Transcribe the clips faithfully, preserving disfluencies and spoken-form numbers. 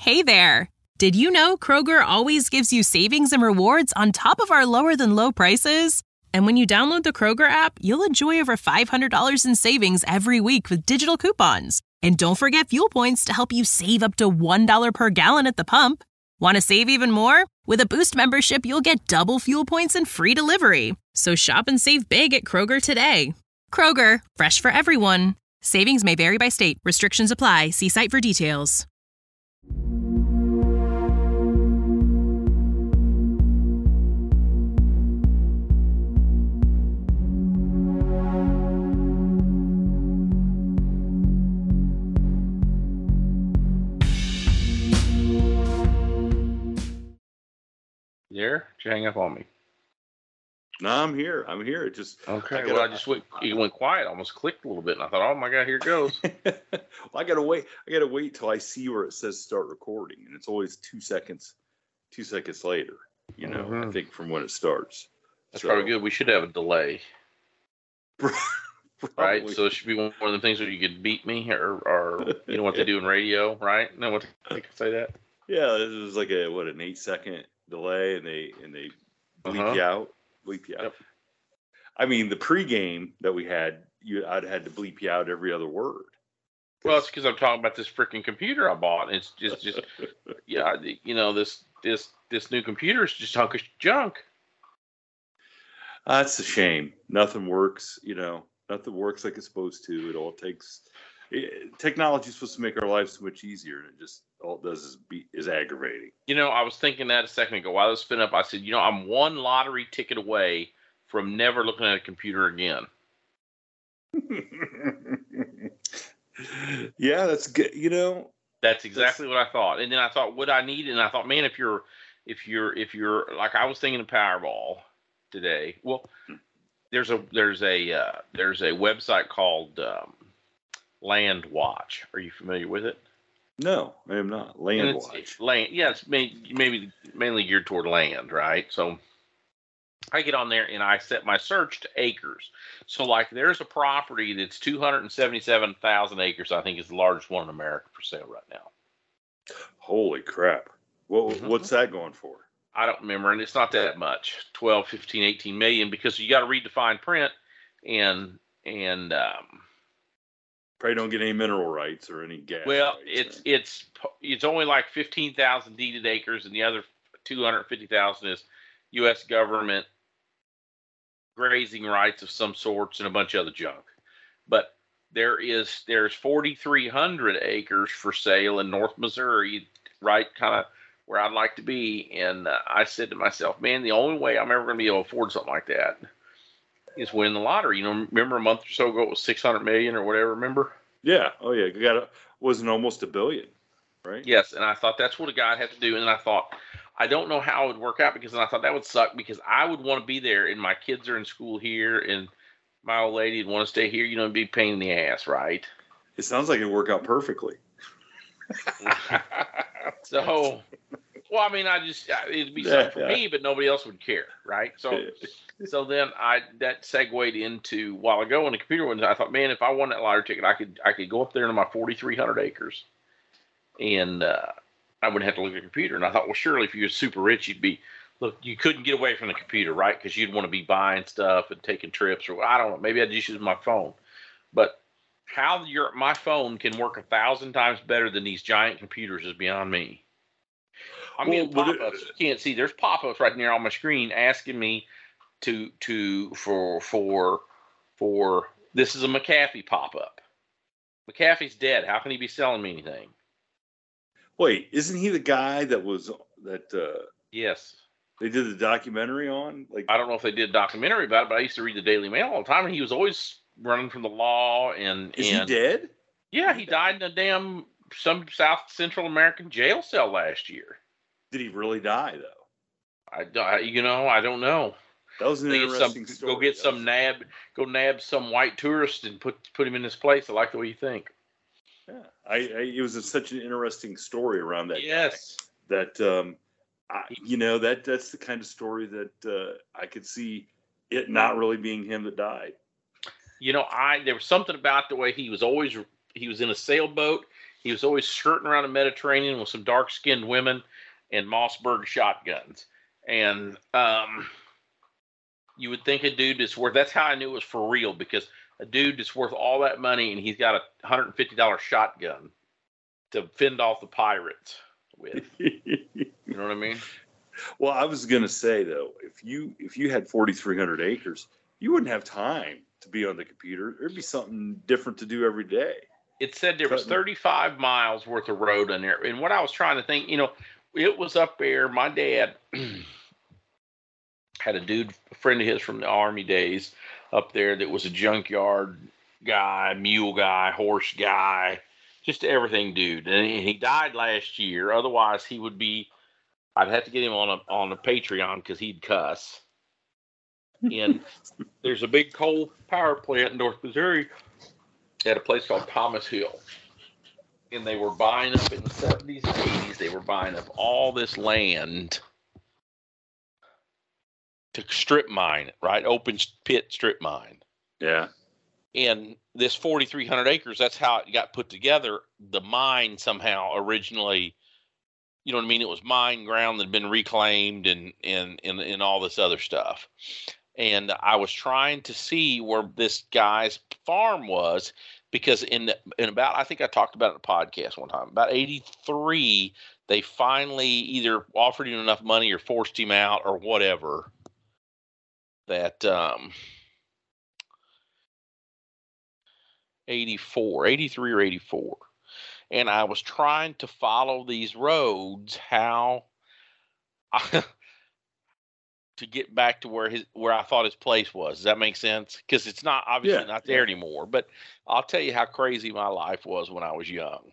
Hey there! Did you know Kroger always gives you savings and rewards on top of our lower-than-low prices? And when you download the Kroger app, you'll enjoy over five hundred dollars in savings every week with digital coupons. And don't forget fuel points to help you save up to one dollar per gallon at the pump. Want to save even more? With a Boost membership, you'll get double fuel points and free delivery. So shop and save big at Kroger today. Kroger, fresh for everyone. Savings may vary by state. Restrictions apply. See site for details. There? Did you hang up on me? No, I'm here. I'm here. It just okay. I gotta, well, I just went. It went quiet. Almost clicked a little bit, and I thought, "Oh my God, here it goes." well, I gotta wait. I gotta wait till I see where it says start recording, and it's always two seconds. Two seconds later, you know. Mm-hmm. I think from when it starts. That's so, probably good. We should have a delay. Right. So it should be one of the things where you could beat me, or, or you know what they do in radio, right? No, what they can say that. Yeah, this was like a what an eight second delay, and they and they bleep uh-huh. you out. Bleep you out. Yep. I mean, the pregame that we had, you I'd had to bleep you out every other word. Well, it's because I'm talking about this freaking computer I bought. And it's just, just, yeah, you know, this, this, this new computer is just hunk of junk. That's a shame. Nothing works. You know, nothing works like it's supposed to. It all takes. It, technology is supposed to make our lives so much easier, and it just all it does is be is aggravating. You know, I was thinking that a second ago while I was spinning up. I said, you know, I'm one lottery ticket away from never looking at a computer again. Yeah, that's good. You know, that's exactly that's... what I thought. And then I thought, what I need, and I thought, man, if you're, if you're, if you're like I was thinking of Powerball today. Well, there's a there's a uh, there's a website called um, Land Watch. Are you familiar with it? No, I am not. Land Watch. Land, yeah, it's may, maybe mainly geared toward land, right? So I get on there and I set my search to acres. So like there's a property that's two hundred seventy-seven thousand acres, I think is the largest one in America for sale right now. Holy crap. Well, mm-hmm. What's that going for? I don't remember, and it's not that much, twelve, fifteen, eighteen million, because you got to read the fine print and, and, um, probably don't get any mineral rights or any gas. Well, rights, it's right? it's it's only like fifteen thousand deeded acres, and the other two hundred fifty thousand is U S government grazing rights of some sorts and a bunch of other junk. But there is there's forty-three hundred acres for sale in North Missouri, right, kind of where I'd like to be. And uh, I said to myself, man, the only way I'm ever going to be able to afford something like that is win the lottery. You know, remember a month or so ago it was six hundred million or whatever, remember? Yeah. Oh yeah. You got a, wasn't almost a billion, right? Yes. And I thought that's what a guy had to do. And then I thought, I don't know how it would work out, because then I thought that would suck, because I would want to be there and my kids are in school here and my old lady would want to stay here, you know, and be a pain in the ass, right? It sounds like it would work out perfectly. So, well, I mean, I just, it'd be something yeah, for yeah. me, but nobody else would care, right? So, so then I, that segued into, while ago when the computer went, I thought, man, if I won that lottery ticket, I could, I could go up there to my forty-three hundred acres and, uh, I wouldn't have to look at the computer. And I thought, well, surely if you were super rich, you'd be, look, you couldn't get away from the computer, right? Because you'd want to be buying stuff and taking trips, or I don't know, maybe I'd just use my phone. But how your my phone can work a thousand times better than these giant computers is beyond me. I mean, well, pop-ups. It, you can't see. There's pop-ups right near on my screen asking me to to for for for. This is a McAfee pop-up. McAfee's dead. How can he be selling me anything? Wait, isn't he the guy that was that? Uh, yes. They did the documentary on. Like, I don't know if they did a documentary about it, but I used to read the Daily Mail all the time, and he was always running from the law. And is and, he dead? Yeah, he died in a damn some South Central American jail cell last year. Did he really die though? I, I you know, I don't know. That was an they interesting some, story. Go get some nab, go nab some white tourist and put put him in this place. I like the way you think. Yeah, I, I it was a, such an interesting story around that. Yes, guy, that um, I, you know that that's the kind of story that uh, I could see it not really being him that died. You know, I there was something about the way he was always he was in a sailboat. he was always skirting around the Mediterranean with some dark-skinned women and Mossberg shotguns. And um, you would think a dude that's worth, that's how I knew it was for real, because a dude that's worth all that money and he's got a one hundred fifty dollars shotgun to fend off the pirates with. You know what I mean? Well, I was going to say, though, if you if you had forty-three hundred acres, you wouldn't have time to be on the computer. There'd be something different to do every day. It said there was thirty-five miles worth of road in there. And what I was trying to think, you know, it was up there. My dad had a dude, a friend of his from the Army days up there that was a junkyard guy, mule guy, horse guy, just everything dude. And he died last year. Otherwise, he would be, I'd have to get him on a on a Patreon because he'd cuss. And there's a big coal power plant in North Missouri at a place called Thomas Hill. And they were buying up in the seventies and eighties, they were buying up all this land to strip mine it, right? Open pit strip mine. Yeah. And this forty-three hundred acres, that's how it got put together. The mine somehow originally, you know what I mean? It was mine ground that had been reclaimed and, and, and, and all this other stuff. And I was trying to see where this guy's farm was, because in in about, I think I talked about it in a podcast one time, about eighty-three, they finally either offered him enough money or forced him out or whatever, that um, eighty-four, eighty-three or eighty-four. And I was trying to follow these roads, how I, to get back to where his where I thought his place was. Does that make sense? Because it's not obviously yeah, not there yeah. anymore. But I'll tell you how crazy my life was when I was young.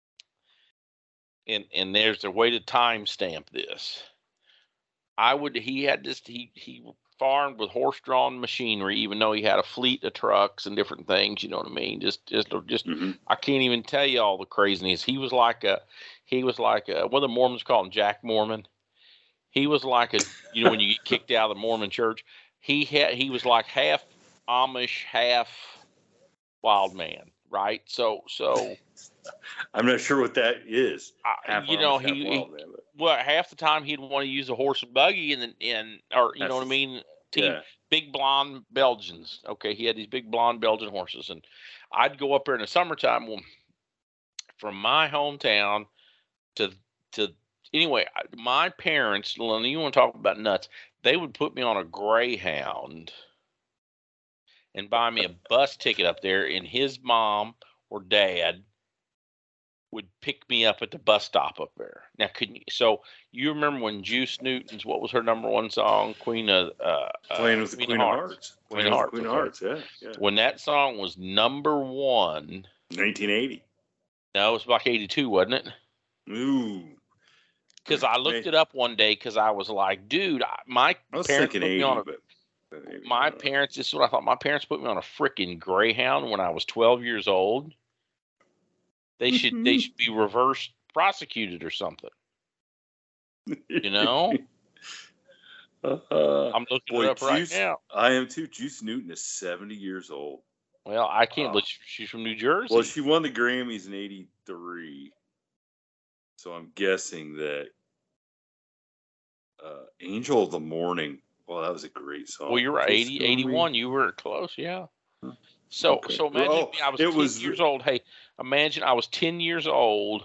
And and there's a way to timestamp this. I would he had this he he farmed with horse-drawn machinery, even though he had a fleet of trucks and different things. You know what I mean? Just just just mm-hmm. I can't even tell you all the craziness. He was like a he was like a, what the Mormons call him, Jack Mormon. He was like a, you know, when you get kicked out of the Mormon church, he had, he was like half Amish, half wild man, right? So, so. I'm not sure what that is. I, you Amish, know, he, he man, but... well, half the time he'd want to use a horse and buggy and, and, or, you That's know what I mean? Team, yeah. Big blonde Belgians. Okay. He had these big blonde Belgian horses, and I'd go up there in the summertime well, from my hometown to, to, Anyway, my parents, you want to talk about nuts, they would put me on a Greyhound and buy me a bus ticket up there, and his mom or dad would pick me up at the bus stop up there. Now, couldn't you, so you remember when Juice Newton's, what was her number one song? Queen of uh, Playing with the Queen, Queen of Hearts. Hearts. Queen of Hearts. Queen of Hearts, yeah, yeah. When that song was number one. nineteen eighty. No, it was like eighty-two, wasn't it? Ooh. Because I looked it up one day because I was like, dude, my I was parents put eighty, me on a, but, but my parents, this is what I thought, my parents put me on a freaking Greyhound when I was twelve years old. They should they should be reverse prosecuted or something. You know? uh, I'm looking boy, it up Juice, right now. I am too. Juice Newton is seventy years old. Well, I can't wow. believe she's from New Jersey. Well, she won the Grammys in eighty-three. So I'm guessing that uh, Angel of the Morning. Well, that was a great song. Well, you're right. eighty, eighty-one, you were close, yeah. So okay. so imagine oh, me, I was ten was, years old. Hey, imagine I was ten years old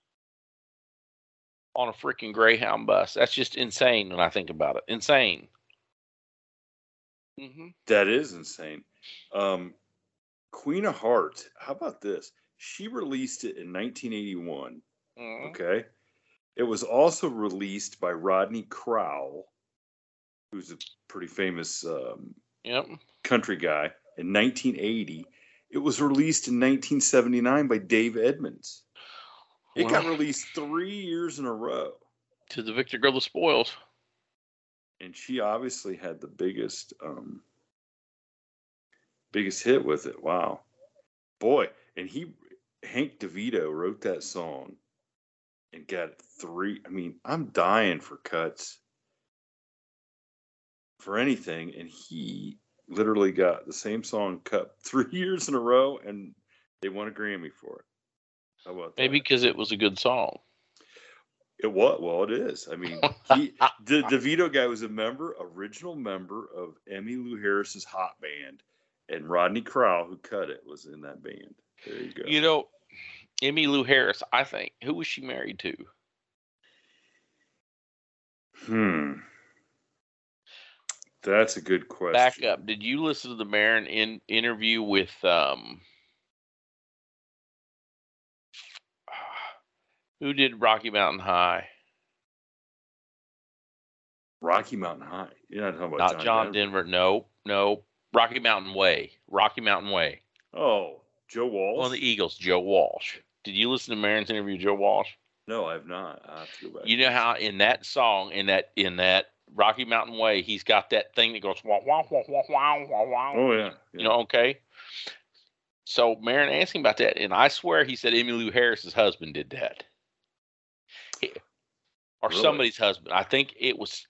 on a freaking Greyhound bus. That's just insane when I think about it. Insane. Mm-hmm. That is insane. Um, Queen of Hearts. How about this? She released it in nineteen eighty-one. Mm-hmm. Okay. It was also released by Rodney Crowell, who's a pretty famous um, yep. country guy, in nineteen eighty. It was released in nineteen seventy-nine by Dave Edmunds. It well, got released three years in a row. To the victor go the spoils. And she obviously had the biggest, um, biggest hit with it. Wow. Boy. And he, Hank DeVito wrote that song. And got three. I mean, I'm dying for cuts for anything. And he literally got the same song cut three years in a row, and they won a Grammy for it. How about Maybe that? because it was a good song. It was. Well, it is. I mean, he, the DeVito guy was a member, original member of Emmylou Harris's Hot Band, and Rodney Crowell, who cut it, was in that band. There you go. You know, Emmylou Harris, I think. Who was she married to? Hmm. That's a good question. Back up. Did you listen to the Maron in interview with um who did Rocky Mountain High? Rocky Mountain High. You're not talking about Not John, John Denver. Denver. No, no. Rocky Mountain Way. Rocky Mountain Way. Oh, Joe Walsh? One of the Eagles, Joe Walsh. Did you listen to Maron's interview with Joe Walsh? No, I have not. I have to go back. You know how in that song, in that in that Rocky Mountain Way, he's got that thing that goes wah wah wah wah wah wah wah. Oh yeah, yeah. You know, okay. So Maron asked him about that, and I swear he said Emmylou Harris's husband did that, he, or Really? somebody's husband. I think it was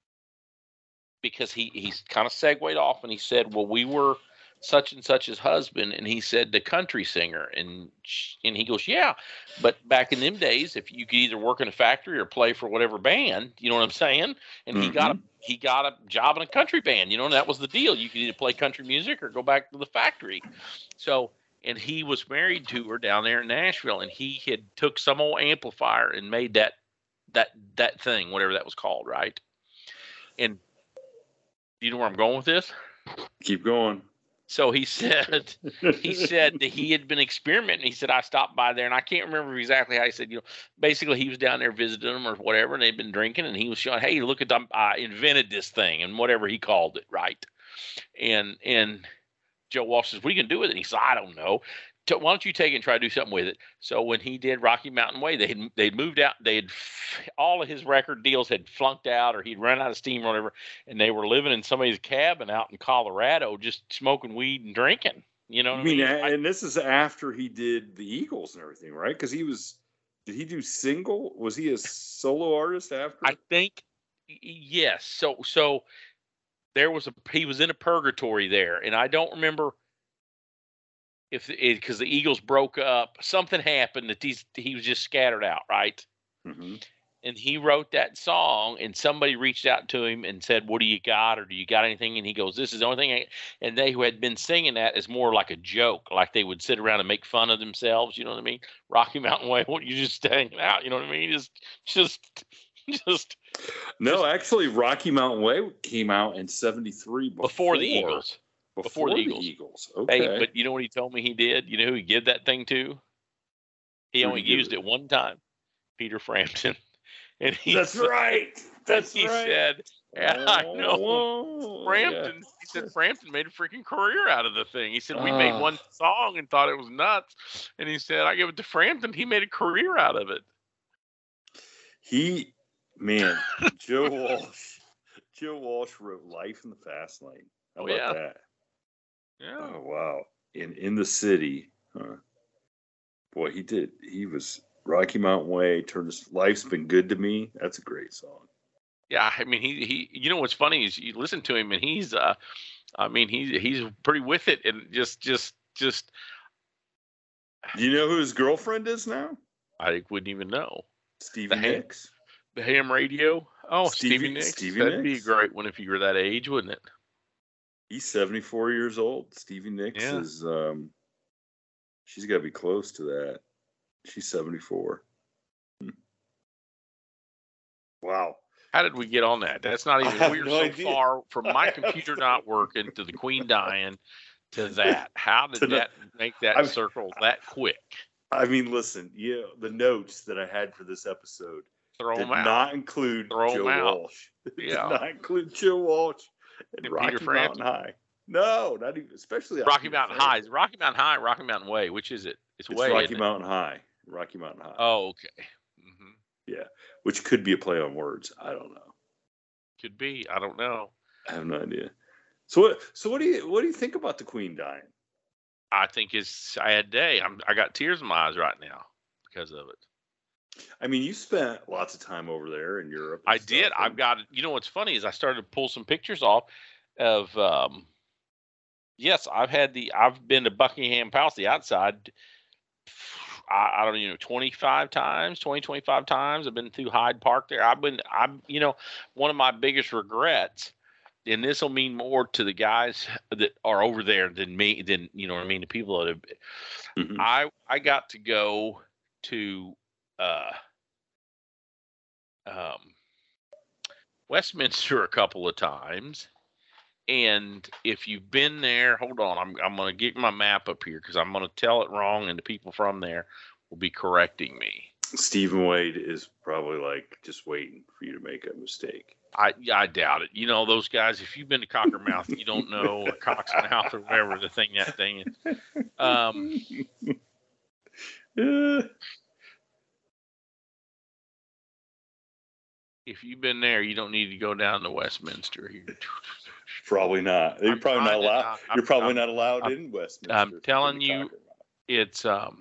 because he he's kind of segued off, and he said, "Well, we were such and such's husband," and he said the country singer, and and he goes, "Yeah, but back in them days, if you could either work in a factory or play for whatever band, you know what I'm saying?" And Mm-hmm. he got a he got a job in a country band, you know, and that was the deal. You could either play country music or go back to the factory. So, and he was married to her down there in Nashville, and he had took some old amplifier and made that that that thing, whatever that was called, right? And you know where I'm going with this? Keep going. So he said, he said that he had been experimenting. He said, I stopped by there, and I can't remember exactly how he said, you know, basically he was down there visiting them or whatever, and they'd been drinking, and he was showing, hey, look at them, I invented this thing, and whatever he called it, right? And and Joe Walsh says, what are you going to do with it? And he said, I don't know. Why don't you take it and try to do something with it? So when he did Rocky Mountain Way, they had they'd moved out. They had all of his record deals had flunked out, or he'd run out of steam or whatever, and they were living in somebody's cabin out in Colorado, just smoking weed and drinking. You know what I mean? I mean, and this is after he did the Eagles and everything, right? Because he was, did he do single? Was he a solo artist after? I think yes. So so there was a he was in a purgatory there, and I don't remember. If because the Eagles broke up, something happened that these he was just scattered out, right? Mm-hmm. And he wrote that song, and somebody reached out to him and said, "What do you got, or do you got anything?" And he goes, "This is the only thing." I, and they who had been singing that is more like a joke, like they would sit around and make fun of themselves. You know what I mean? Rocky Mountain Way, what you just hanging out? You know what I mean? Just, just, just. No, just, actually, Rocky Mountain Way came out in seventy-three before, before the Eagles. Before, Before the the Eagles. Eagles. Okay. Hey, but you know what he told me he did? You know who he gave that thing to? He Who only did he give used it? it one time. Peter Frampton. And he That's said, right. That's he right. said, yeah, I know. Oh, Frampton. yeah. He said Frampton made a freaking career out of the thing. He said we made Ah. one song and thought it was nuts. And he said I gave it to Frampton. He made a career out of it. He, man, Joe Walsh. Joe Walsh wrote "Life in the Fast Lane." How Oh, about yeah. that? Yeah. Oh wow! In in the city, huh? Boy, he did. He was Rocky Mountain Way. Turned his life's been good to me. That's a great song. Yeah, I mean, he, he, you know, what's funny is you listen to him and he's, uh, I mean, he's, he's pretty with it and just, just, just, Do you know who his girlfriend is now? I wouldn't even know. Stevie The ham- Nicks. The ham radio. Oh, Stevie, Stevie- Nicks. Stevie That'd be a Nicks. great one if you were that age, wouldn't it? He's seventy-four years old. Stevie Nicks Yeah. is, um, she's got to be close to that. She's seventy-four. Hmm. Wow. How did we get on that? That's not I even. have We were no so idea. far from my computer not working to the Queen dying to that. How did To the- that make that I'm- circle that quick? I mean, listen, you know, the notes that I had for this episode Throw did them out. not include Throw 'em Joe out. Walsh. Yeah. Did not include Joe Walsh and, And Rocky Peter Frampton. Mountain High. No, not even, especially Rocky Peter Mountain Frampton. High. Is it Rocky Mountain High, Rocky Mountain Way. Which is it? It's, It's Way. Rocky isn't it? Mountain High. Rocky Mountain High. Oh, okay. hmm Yeah, which could be a play on words. I don't know. Could be. I don't know. I have no idea. So what? So what do you what do you think about the Queen dying? I think it's a sad day. I'm. I got tears in my eyes right now because of it. I mean, you spent lots of time over there in Europe. and I did. stuff, I've and- got. You know what's funny is I started to pull some pictures off of. Um, yes, I've had the. I've been to Buckingham Palace, the outside, I, I don't even know, twenty-five times, twenty, twenty-five times. I've been through Hyde Park there. I've been, I'm, you know, one of my biggest regrets, and this will mean more to the guys that are over there than me, than, you know what I mean, the people that have, mm-hmm. I, I got to go to, uh, um, Westminster a couple of times. And if you've been there, hold on, I'm I'm going to get my map up here because I'm going to tell it wrong, and the people from there will be correcting me. Stephen Wade is probably like just waiting for you to make a mistake. I I doubt it. You know those guys. If you've been to Cockermouth, you don't know, or Coxmouth, or whatever the thing that thing is. Um. uh. If you've been there, you don't need to go down to Westminster here. Probably not. You're I'm probably not allowed. To, you're probably I'm, not allowed I'm, in Westminster. I'm telling you, it's um.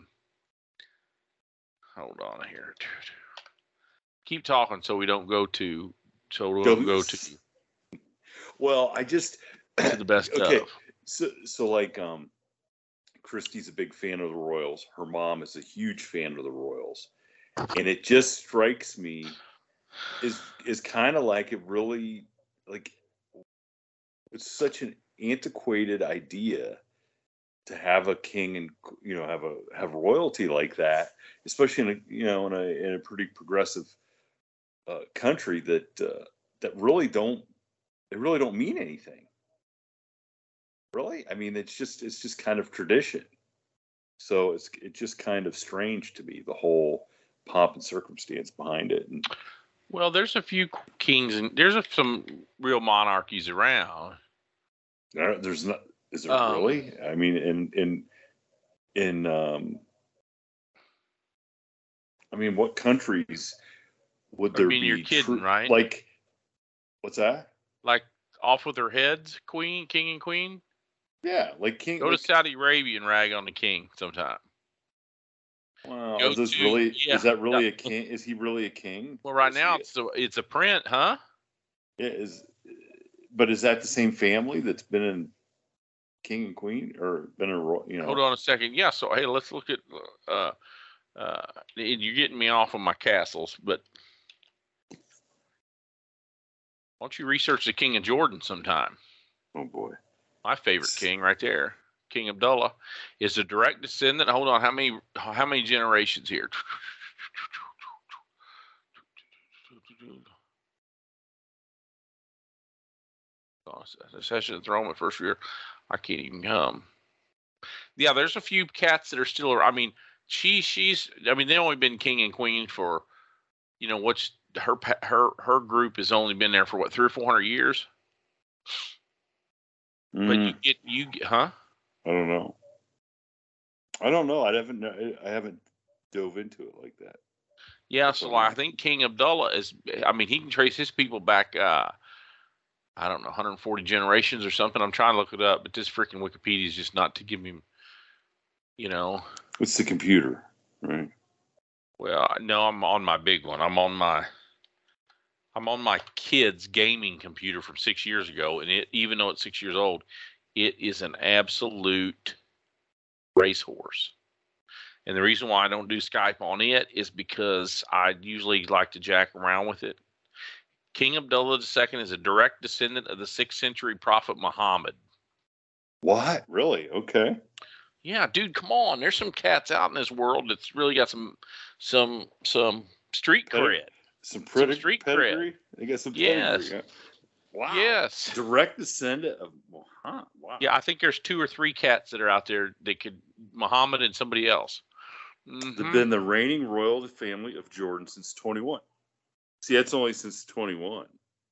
Hold on here. Keep talking so we don't go to. So we don't go to. Well, I just to the best okay. of. So so like um, Christy's a big fan of the Royals. Her mom is a huge fan of the Royals, and it just strikes me is is kind of like it really like. It's such an antiquated idea to have a king and, you know, have a have royalty like that, especially in a, you know, in a in a pretty progressive uh, country that uh, that really don't they really don't mean anything. Really, I mean, it's just it's just kind of tradition. So it's it's just kind of strange to me, the whole pomp and circumstance behind it. And, well, there's a few kings and there's a, some real monarchies around. There, there's not. Is there um, really? I mean, in in in. Um, I mean, what countries would there I mean, be? You're kidding, tr- right? Like, what's that? Like off with their heads, queen, king, and queen. Yeah, like king. Go like, to Saudi Arabia and rag on the king sometime. Wow, Go is this to, really? Yeah. Is that really a king? Is he really a king? Well, right now it's a, it's a print, huh? Yeah, is. But is that the same family that's been in king and queen, or been in, you know? Hold on a second. Yeah. So hey, let's look at. Uh, uh, you're getting me off of my castles, but why don't you research the King of Jordan sometime? Oh boy, my favorite king right there, King Abdullah, is a direct descendant. Hold on, how many how many generations here? Succession of the throne, at first year, I can't even come. Yeah, there's a few cats that are still. I mean, she she's. I mean, they've only been king and queen for, you know, what's her her her group has only been there for what, three or four hundred years. Mm. But you get you get, huh? I don't know. I don't know. I haven't I haven't dove into it like that. Yeah, so I think King Abdullah is. I mean, he can trace his people back. Uh, I don't know, one hundred forty generations or something. I'm trying to look it up, but this freaking Wikipedia is just not to give him, you know. It's the computer, right? Well, no, I'm on my big one. I'm on my, I'm on my kid's gaming computer from six years ago, and it, even though it's six years old, it is an absolute racehorse. And the reason why I don't do Skype on it is because I usually like to jack around with it. King Abdullah the Second is a direct descendant of the sixth century Prophet Muhammad. What? Really? Okay. Yeah, dude, come on. There's some cats out in this world that's really got some some some street cred. Some, pretty, some street pedigree? cred. They got some yes. pedigree. Yeah. Wow. Yes. Direct descendant of Muhammad. Wow. Yeah, I think there's two or three cats that are out there that could Muhammad and somebody else. Mm-hmm. They've been the reigning royal family of Jordan since twenty-one. See, that's only since twenty-one.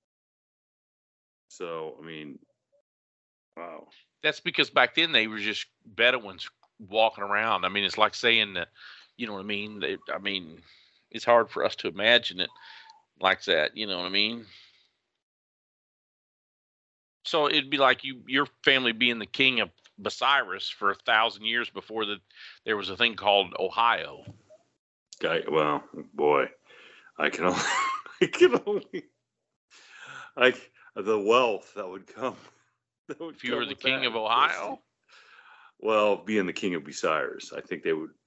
So, I mean, wow. That's because back then they were just Bedouins walking around. I mean, it's like saying that, you know what I mean? They, I mean, it's hard for us to imagine it like that. You know what I mean? So it'd be like you, your family being the king of Bucyrus for a thousand years before the, there was a thing called Ohio. Guy, well, boy, I can only, I can only, like the wealth that would come. If you were the king of Ohio? Well, being the king of Bucyrus, I think they would,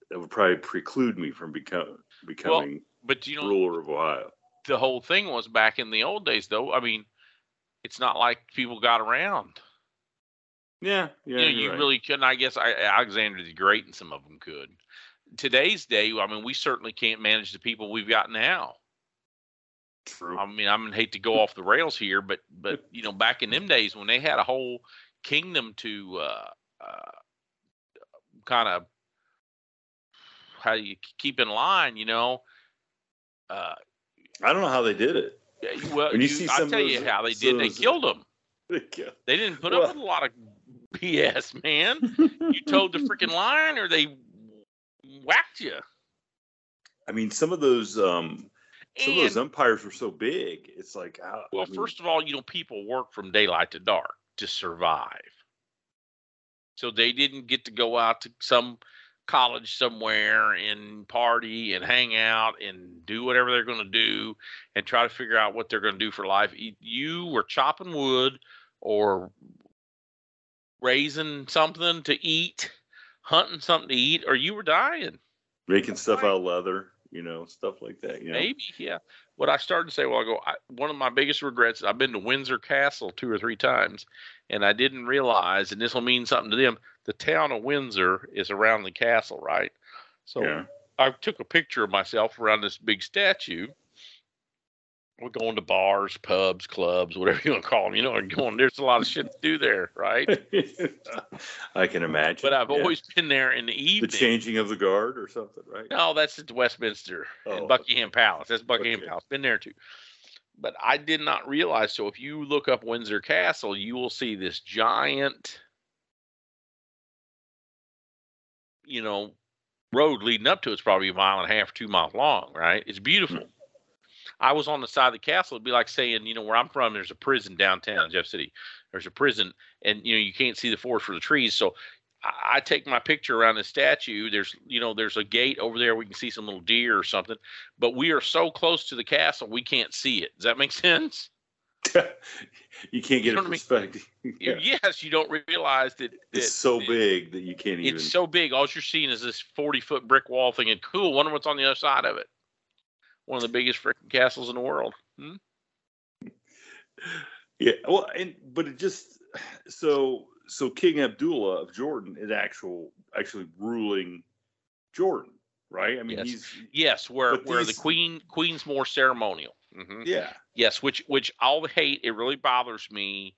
that would probably preclude me from become, becoming well, but you know, ruler of Ohio. The whole thing was back in the old days, though. I mean, it's not like people got around. Yeah, yeah. You know, you right. really couldn't. I guess I, Alexander the Great and some of them could. Today's day, I mean, we certainly can't manage the people we've got now. True. I mean, I'm gonna hate to go off the rails here, but but you know, back in them days when they had a whole kingdom to uh, uh, kind of how do you keep in line, you know. Uh, I don't know how they did it. Yeah, well, when you, you see I'll some tell those, you how they did. those, They killed them. They, killed. they didn't put well, up with a lot of B S, man. You towed the freaking line, or they whacked you. I mean, some of those, um, some and, of those empires were so big. It's like, how, well, I mean, first of all, you know, people work from daylight to dark to survive. So they didn't get to go out to some college somewhere and party and hang out and do whatever they're going to do and try to figure out what they're going to do for life. You were chopping wood or raising something to eat, hunting something to eat, or you were dying. Making stuff out of leather, you know, stuff like that. You know? Maybe, yeah. What I started to say a while ago, I, one of my biggest regrets, I've been to Windsor Castle two or three times, and I didn't realize, and this will mean something to them, the town of Windsor is around the castle, right? So yeah. I took a picture of myself around this big statue. We're going to bars, pubs, clubs, whatever you want to call them. You know, going, there's a lot of shit to do there, right? I can imagine. But I've yeah. always been there in the evening. The changing of the guard or something, right? No, that's at Westminster oh, and Buckingham Palace. That's Buckingham okay. Palace. Been there too. But I did not realize. So if you look up Windsor Castle, you will see this giant, you know, road leading up to it. It's probably a mile and a half, two miles long, right? It's beautiful. Mm-hmm. I was on the side of the castle. It'd be like saying, you know, where I'm from, there's a prison downtown, Jeff City. There's a prison, and, you know, you can't see the forest for the trees. So I, I take my picture around the statue. There's, you know, there's a gate over there. We can see some little deer or something. But we are so close to the castle, we can't see it. Does that make sense? You can't get you know a perspective. I mean? yeah. Yes, you don't realize that, that it's so that, big that you can't even. It's so big. All you're seeing is this forty-foot brick wall thing. And cool, wonder what's on the other side of it. One of the biggest freaking castles in the world. Hmm? Yeah, well, and but it just so so King Abdullah of Jordan is actual actually ruling Jordan, right? I mean, yes. he's yes, where where these, the queen queen's more ceremonial. Mm-hmm. Yeah. Yes, which which I'll hate. It really bothers me.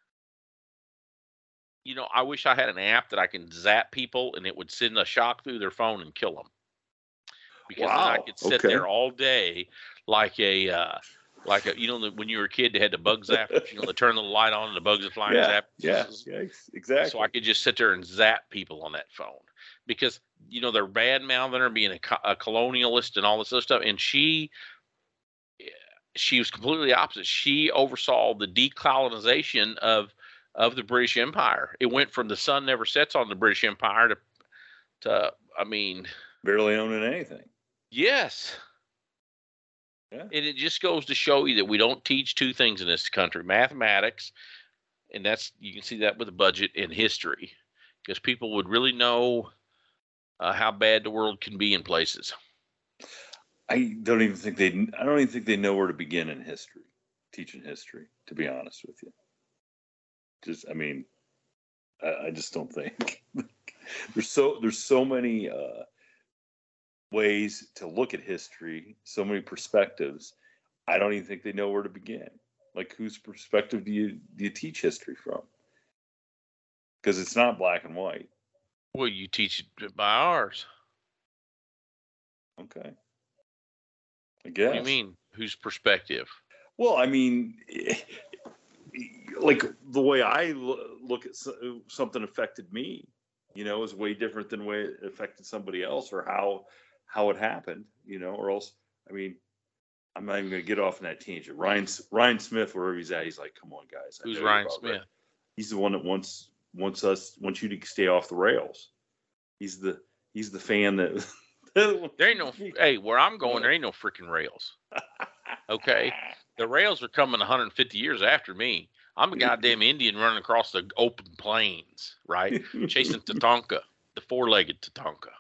You know, I wish I had an app that I can zap people and it would send a shock through their phone and kill them. Because wow. then I could sit okay. there all day like a, uh, like a, you know, when you were a kid, they had the bug zappers, you know, they turn the light on and the bugs are flying. Yeah, zap. yeah, yeah, exactly. So I could just sit there and zap people on that phone because, you know, they're bad mouthing her, being a, a colonialist and all this other stuff. And she, she was completely opposite. She oversaw the decolonization of, of the British Empire. It went from the sun never sets on the British Empire to, to, I mean, barely owning anything. Yes. Yeah. And it just goes to show you that we don't teach two things in this country, mathematics, and that's, you can see that with the budget, and history, because people would really know uh, how bad the world can be in places. I don't even think they, I don't even think they know where to begin in history, teaching history, to be honest with you. Just, I mean, I, I just don't think. there's so, there's so many, uh, ways to look at history, so many perspectives. I don't even think they know where to begin. Like, whose perspective do you do you teach history from? Because it's not black and white. Well, you teach it by ours. Okay. I guess. What do you mean? Whose perspective? Well, I mean, like the way I look at something affected me, you know, is way different than the way it affected somebody else, or how how it happened, you know, or else, I mean, I'm not even going to get off on that tangent. Ryan Ryan Smith, wherever he's at, he's like, come on, guys. Who's Ryan Smith? That. He's the one that wants wants us wants you to stay off the rails. He's the he's the fan that. There ain't no, hey, where I'm going, there ain't no freaking rails. Okay, the rails are coming one hundred fifty years after me. I'm a goddamn Indian running across the open plains, right? Chasing Tatanka, the four-legged Tatanka.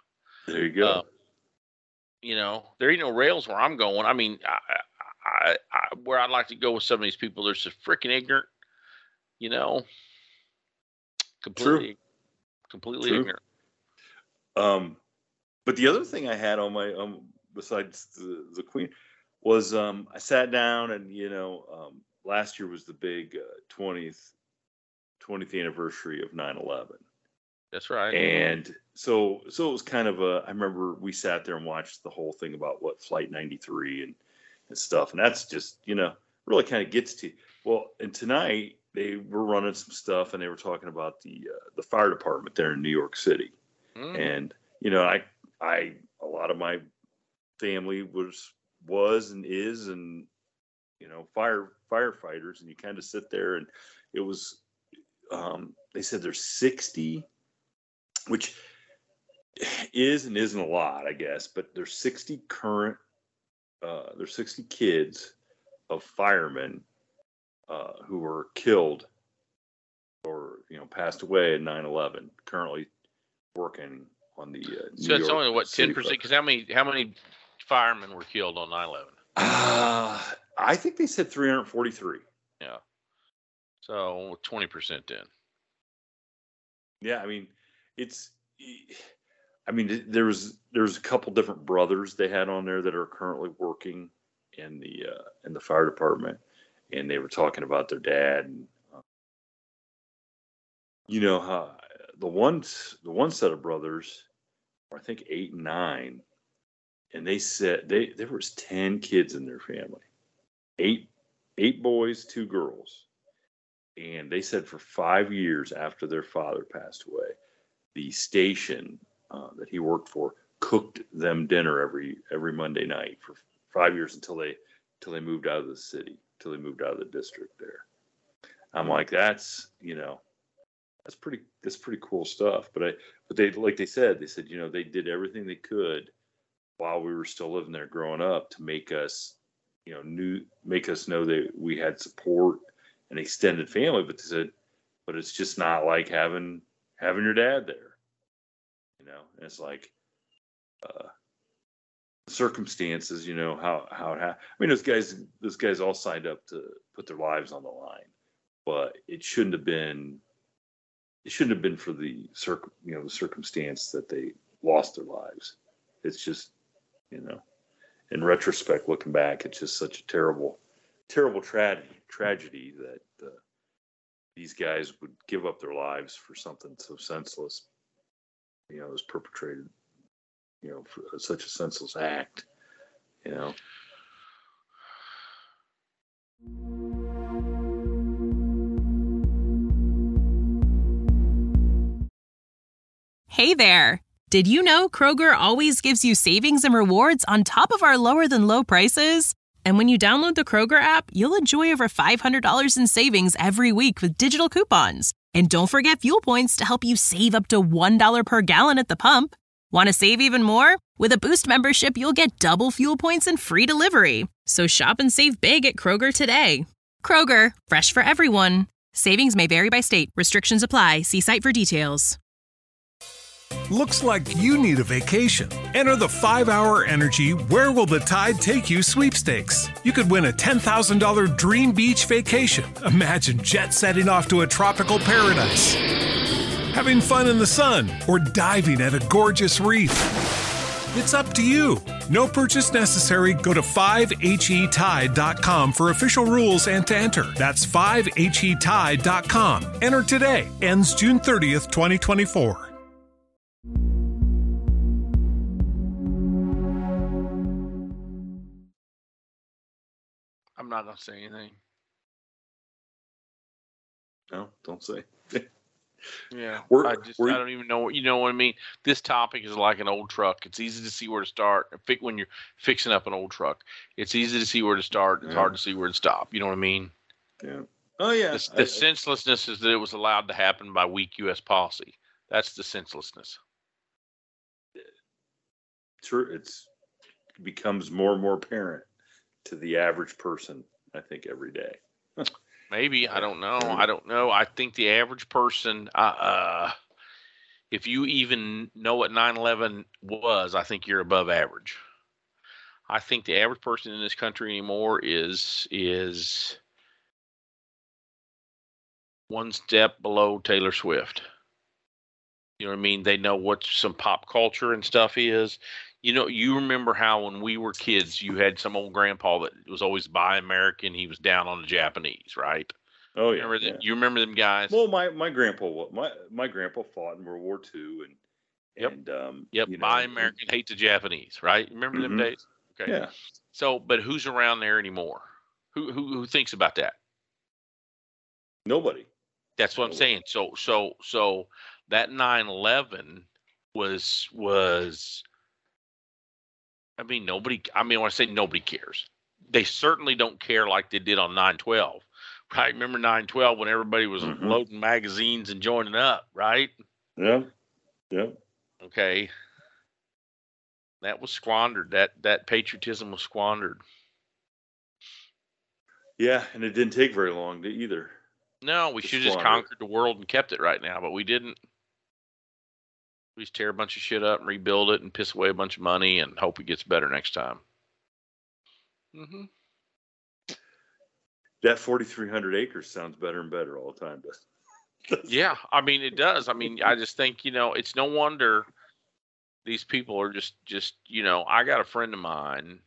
There you go. Uh, you know, there ain't no rails where I'm going. I mean, I, I, I, where I'd like to go with some of these people, they're just freaking ignorant. You know, completely, True. completely True. ignorant. Um, but the other thing I had on my um besides the, the Queen was um I sat down and you know um last year was the big uh, twentieth twentieth anniversary of nine eleven. That's right. And so so it was kind of a I remember we sat there and watched the whole thing about what Flight ninety-three and and stuff, and that's just you know really kind of gets to you. Well, and tonight they were running some stuff and they were talking about the uh, the fire department there in New York City. Mm. And you know I I a lot of my family was was and is and you know fire firefighters, and you kind of sit there and it was um, they said there's sixty, which is and isn't a lot, I guess, but there's sixty current uh, there's sixty kids of firemen uh, who were killed or you know passed away in nine eleven, currently working on the uh, New so it's York only what City ten percent? Because how many how many firemen were killed on nine eleven? Uh, I think they said three hundred forty-three. Yeah. So twenty percent then. Yeah, I mean, it's. I mean, there was there's a couple different brothers they had on there that are currently working in the uh, in the fire department, and they were talking about their dad. And, uh, you know how the one the one set of brothers, I think eight and nine, and they said they there was ten kids in their family, eight eight boys, two girls. And they said for five years after their father passed away, the station uh, that he worked for cooked them dinner every every Monday night for five years until they until they moved out of the city, until they moved out of the district there. I'm like, that's you know, that's pretty that's pretty cool stuff. But I but they like they said they said you know they did everything they could while we were still living there growing up to make us you know new make us know that we had support. An extended family, but they said, but it's just not like having having your dad there, you know. And it's like uh, circumstances, you know how how it ha- I mean, those guys, those guys all signed up to put their lives on the line, but it shouldn't have been. It shouldn't have been for the circ, you know, the circumstance that they lost their lives. It's just, you know, in retrospect, looking back, it's just such a terrible. terrible tragedy tragedy that uh, these guys would give up their lives for something so senseless, you know, was perpetrated, you know, for such a senseless act, you know. Hey there. Did you know Kroger always gives you savings and rewards on top of our lower than low prices? And when you download the Kroger app, you'll enjoy over five hundred dollars in savings every week with digital coupons. And don't forget fuel points to help you save up to one dollar per gallon at the pump. Want to save even more? With a Boost membership, you'll get double fuel points and free delivery. So shop and save big at Kroger today. Kroger, fresh for everyone. Savings may vary by state. Restrictions apply. See site for details. Looks like you need a vacation. Enter the five hour Energy Where Will the Tide Take You sweepstakes. You could win a ten thousand dollars dream beach vacation. Imagine jet setting off to a tropical paradise, having fun in the sun, or diving at a gorgeous reef. It's up to you. No purchase necessary. Go to five H E tide dot com for official rules and to enter. That's five H E tide dot com. Enter today. Ends June thirtieth, twenty twenty-four. I'm not going to say anything. No, don't say. Yeah, We're, I just we're, I don't even know what you know what I mean. This topic is like an old truck. It's easy to see where to start. When you're fixing up an old truck, it's easy to see where to start. It's yeah. hard to see where to stop. You know what I mean? Yeah. Oh yeah. The, the I, senselessness is that it was allowed to happen by weak U S policy. That's the senselessness. True. It's it becomes more and more apparent to the average person, I think, every day. Maybe. I don't know. I don't know. I think the average person, uh, uh, if you even know what nine eleven was, I think you're above average. I think the average person in this country anymore is is one step below Taylor Swift. You know what I mean? They know what some pop culture and stuff is. You know, you remember how when we were kids, you had some old grandpa that was always buy American. He was down on the Japanese, right? Oh yeah. Remember yeah. that? You remember them guys? Well, my, my grandpa my my grandpa fought in World War Two, and Yep. and um, yep. you know, Buy American, hate the Japanese, right? Remember mm-hmm. them days? Okay. Yeah. So, but who's around there anymore? Who who who thinks about that? Nobody. That's what Nobody. I'm saying. So so so that nine eleven was was. I mean, nobody. I mean, when I say nobody cares, they certainly don't care like they did on nine twelve. Right? Remember nine twelve when everybody was mm-hmm. loading magazines and joining up, right? Yeah. Yeah. Okay. That was squandered. That that patriotism was squandered. Yeah, and it didn't take very long to either. No, we should have just conquered the world and kept it right now, but we didn't. We just tear a bunch of shit up and rebuild it and piss away a bunch of money and hope it gets better next time. Mm-hmm. That forty-three hundred acres sounds better and better all the time, doesn't it? Yeah, I mean, it does. I mean, I just think, you know, it's no wonder these people are just, just, you know, I got a friend of mine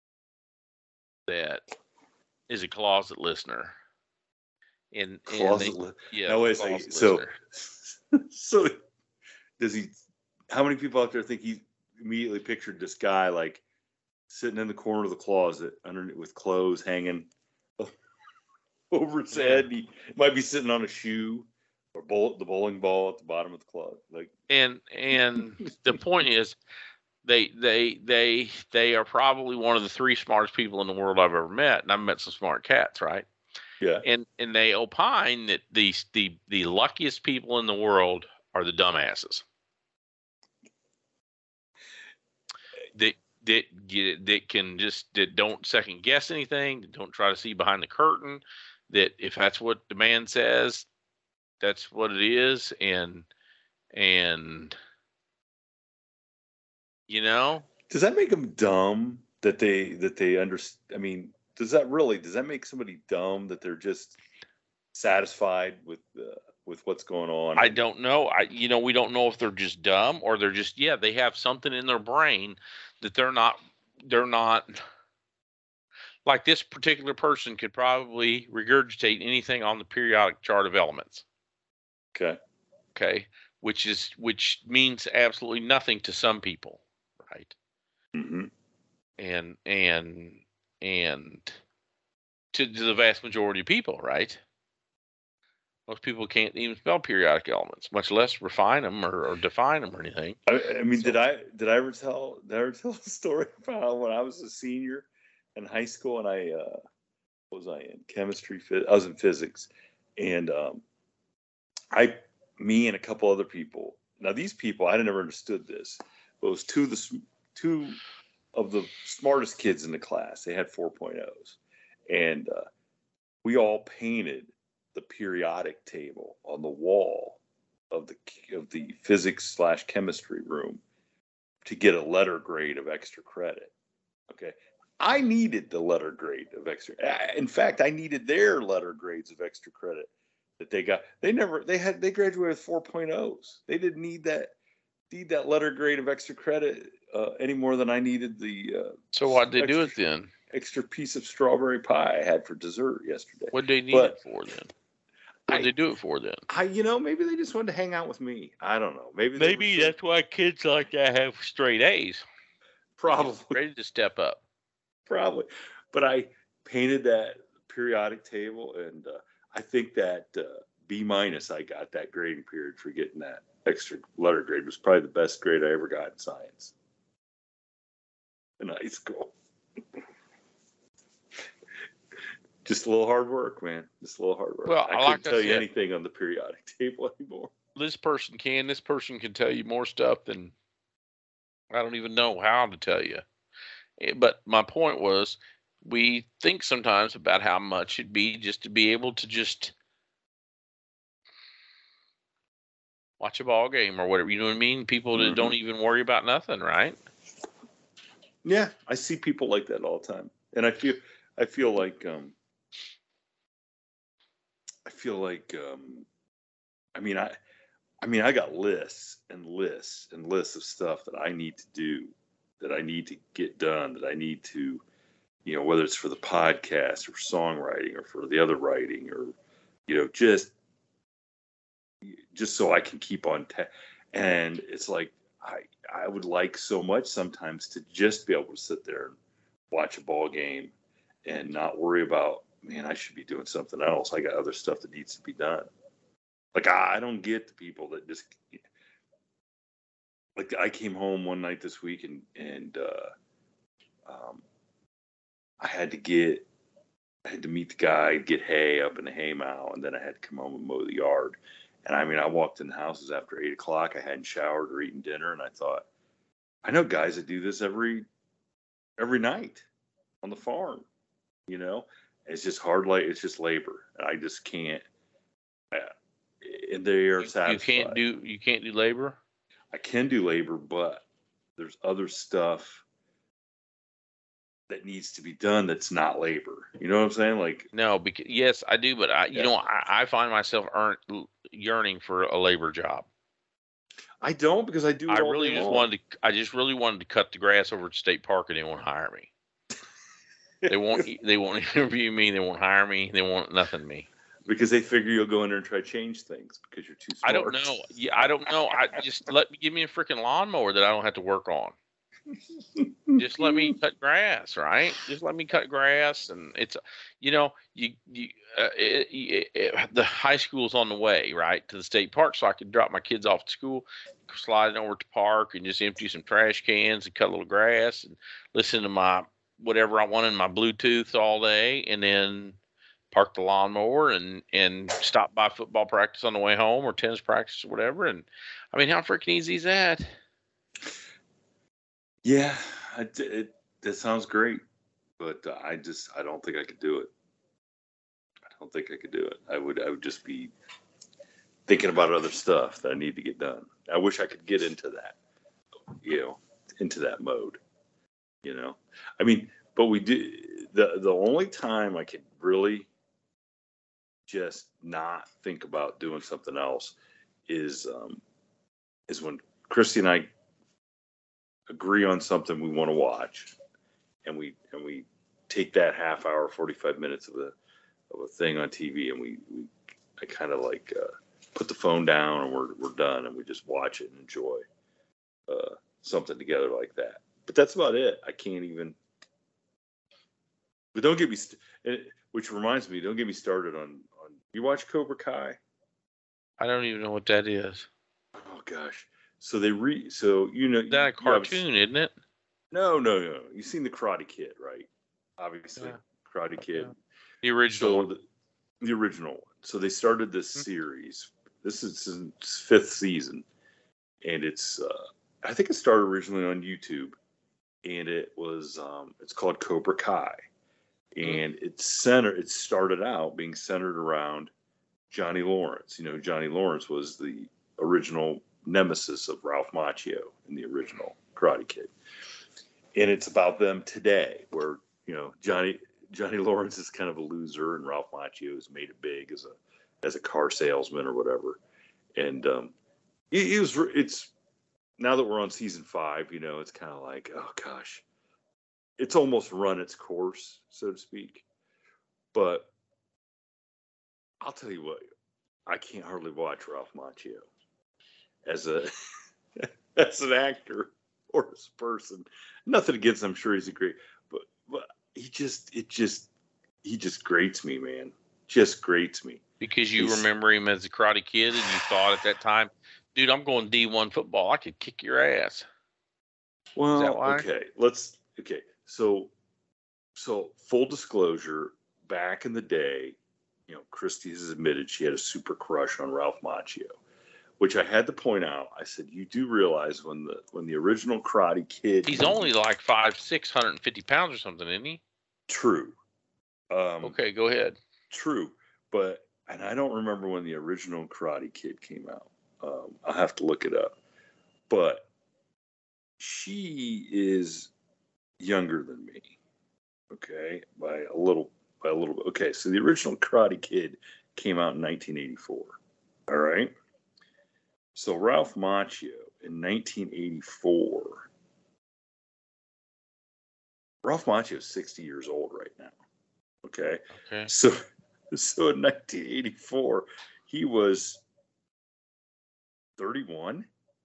that is a closet listener. And, closet and they, li- yeah, no, wait a second. So, so does he, how many people out there think he immediately pictured this guy like sitting in the corner of the closet underneath with clothes hanging over his head? He might be sitting on a shoe or bowl, the bowling ball at the bottom of the closet. Like, and and the point is, they they they they are probably one of the three smartest people in the world I've ever met, and I've met some smart cats, right? Yeah. And and they opine that the the the luckiest people in the world are the dumbasses. That that that can just that don't second guess anything, that don't try to see behind the curtain. That if that's what the man says, that's what it is, and and you know, does that make them dumb that they that they understand? I mean, does that really does that make somebody dumb that they're just satisfied with uh, with what's going on? I don't know. I you know we don't know if they're just dumb or they're just yeah they have something in their brain that they're not they're not. Like this particular person could probably regurgitate anything on the periodic chart of elements. Okay. Okay. Which is which means absolutely nothing to some people, right? Mm-hmm. And and and to, to the vast majority of people, right? Most people can't even spell periodic elements, much less refine them or, or define them or anything. I, I mean, so, did I did I ever tell did I ever tell a story about when I was a senior in high school and I uh, what was I in chemistry? I was in physics, and um, I, me and a couple other people. Now these people, I never understood this. But it was two of the two of the smartest kids in the class. They had four point ohs, and uh, we all painted the periodic table on the wall of the of the physics slash chemistry room to get a letter grade of extra credit. Okay. I needed the letter grade of extra. In fact, I needed their letter grades of extra credit that they got. They never, they had, they graduated with four point ohs. They didn't need that, need that letter grade of extra credit uh, any more than I needed the. Uh, so why'd they extra, do it then? Extra piece of strawberry pie I had for dessert yesterday. What'd they need but it for then? What'd I, they do it for then? I, you know, maybe they just wanted to hang out with me. I don't know. Maybe maybe were, that's why kids like that have straight A's. Probably ready to step up. Probably, but I painted that periodic table, and uh, I think that uh, B minus I got that grading period for getting that extra letter grade was probably the best grade I ever got in science in high school. Just a little hard work, man. Just a little hard work. Well, I couldn't like tell I you said, anything on the periodic table anymore. This person can. This person can tell you more stuff than I don't even know how to tell you. But my point was, we think sometimes about how much it'd be just to be able to just watch a ball game or whatever. You know what I mean? People that Mm-hmm. don't even worry about nothing, right? Yeah, I see people like that all the time, and I feel I feel like um, I feel like um, I mean I I mean I got lists and lists and lists of stuff that I need to do, that I need to get done, that I need to, you know, whether it's for the podcast or songwriting or for the other writing or, you know, just just so I can keep on ta- and it's like I I would like so much sometimes to just be able to sit there and watch a ball game and not worry about, man, I should be doing something else. I got other stuff that needs to be done. Like I, I don't get the people that just like I came home one night this week and and uh, um, I had to get I had to meet the guy, get hay up in the hay mow, and then I had to come home and mow the yard. And I mean, I walked in the houses after eight o'clock. I hadn't showered or eaten dinner, and I thought, I know guys that do this every every night on the farm. You know, it's just hard, like it's just labor, and I just can't. Uh, and they are satisfied. You can't do you can't do labor. I can do labor, but there's other stuff that needs to be done that's not labor. You know what I'm saying? Like no, because yes, I do, but I you yeah. know I, I find myself earn, yearning for a labor job. I don't, because I do. It I all really day just long. wanted to. I just really wanted to cut the grass over at State Park, and they won't hire me. They won't. They won't interview me. They won't hire me. They won't nothing me. Because they figure you'll go in there and try to change things because you're too smart. I don't know. Yeah, I don't know. I just let me give me a freaking lawnmower that I don't have to work on. Just let me cut grass, right? Just let me cut grass, and it's, you know, you you uh, it, it, it, the high school's on the way, right, to the state park, so I could drop my kids off at school, slide over to the park, and just empty some trash cans and cut a little grass and listen to my whatever I want in my Bluetooth all day, and then park the lawnmower and and stop by football practice on the way home or tennis practice or whatever. And I mean, how freaking easy is that? Yeah, it, it that sounds great, but uh, I just I don't think I could do it. I don't think I could do it. I would I would just be thinking about other stuff that I need to get done. I wish I could get into that, you know, into that mode. You know, I mean, but we do the the only time I could really just not think about doing something else is um, is when Christy and I agree on something we want to watch, and we and we take that half hour, forty-five minutes of a of a thing on T V, and we, we I kind of like uh, put the phone down and we're we're done, and we just watch it and enjoy uh, something together like that. But that's about it. I can't even. But don't get me. St- which reminds me, don't get me started on on. You watch Cobra Kai? I don't even know what that is. Oh gosh. So they re so you know is that a cartoon, isn't it? No, no, no. You've seen the Karate Kid, right? Obviously, yeah. Karate Kid. Yeah. The original. So the, the original one. So they started this mm-hmm. series. This is its fifth season, and it's uh, I think it started originally on YouTube, and it was um, it's called Cobra Kai, and mm-hmm. it's centered. It started out being centered around Johnny Lawrence. You know, Johnny Lawrence was the original nemesis of Ralph Macchio in the original Karate Kid, and it's about them today, where you know Johnny Johnny Lawrence is kind of a loser, and Ralph Macchio has made it big as a as a car salesman or whatever. And um, it, it was it's now that we're on season five, you know, it's kind of like, oh gosh, it's almost run its course, so to speak. But I'll tell you what, I can't hardly watch Ralph Macchio as a as an actor or as a person. Nothing against him, I'm sure he's a great, but but he just it just he just grates me, man. Just grates me. Because you he's, remember him as a Karate Kid, and you thought at that time, dude, I'm going D one football. I could kick your ass. Well, Is that why? okay, let's okay. So so full disclosure, back in the day, you know, Christy has admitted she had a super crush on Ralph Macchio, which I had to point out. I said, you do realize when the when the original Karate Kid, he's only like five, six hundred and fifty pounds or something, isn't he? True. Um, okay, go ahead. True, but and I don't remember when the original Karate Kid came out. Um, I'll have to look it up. But she is younger than me. Okay, by a little, by a little bit. Okay, so the original Karate Kid came out in nineteen eighty-four. All right. So Ralph Macchio in nineteen eighty-four. Ralph Macchio is sixty years old right now. Okay. Okay. So, so in nineteen eighty-four, he was thirty-one.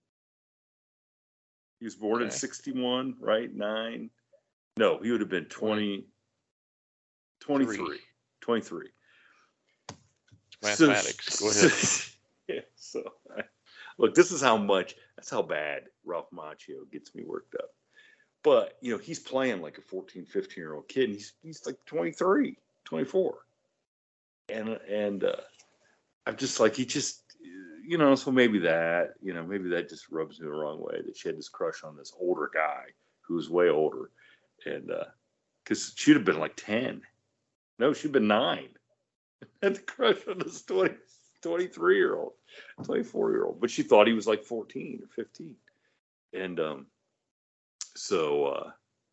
He was born okay. in sixty-one, right? Nine. No, he would have been twenty, twenty-three. twenty-three. Mathematics. So, Go ahead. So, yeah. So, I, look, this is how much, that's how bad Ralph Macchio gets me worked up. But, you know, he's playing like a fourteen, fifteen-year-old kid, and he's he's like twenty-three, twenty-four. And, and uh, I'm just like, he just, you know, so maybe that, you know, maybe that just rubs me the wrong way, that she had this crush on this older guy who was way older. And, uh, because she'd have been like ten. No, she'd been nine. Had the crush on this twenty, twenty-three-year-old, twenty-four-year-old. But she thought he was like fourteen or fifteen. And, um, so, uh,